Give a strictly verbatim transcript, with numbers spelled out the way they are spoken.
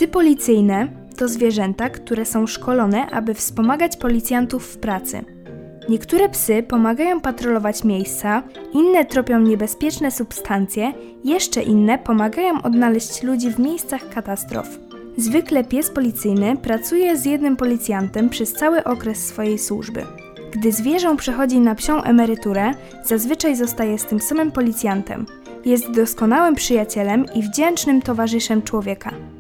Psy policyjne to zwierzęta, które są szkolone, aby wspomagać policjantów w pracy. Niektóre psy pomagają patrolować miejsca, inne tropią niebezpieczne substancje, jeszcze inne pomagają odnaleźć ludzi w miejscach katastrof. Zwykle pies policyjny pracuje z jednym policjantem przez cały okres swojej służby. Gdy zwierzę przechodzi na psią emeryturę, zazwyczaj zostaje z tym samym policjantem. Jest doskonałym przyjacielem i wdzięcznym towarzyszem człowieka.